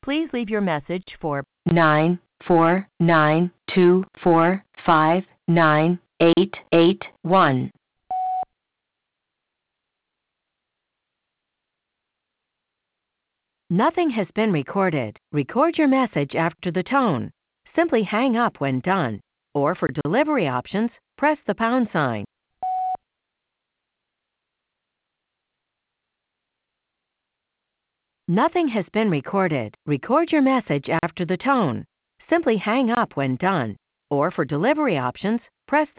Please leave your message for 94924598881. Nothing has been recorded. Record your message after the tone. Simply hang up when done. Or for delivery options, press the pound sign. Nothing has been recorded. Record your message after the tone. Simply hang up when done. Or for delivery options, press the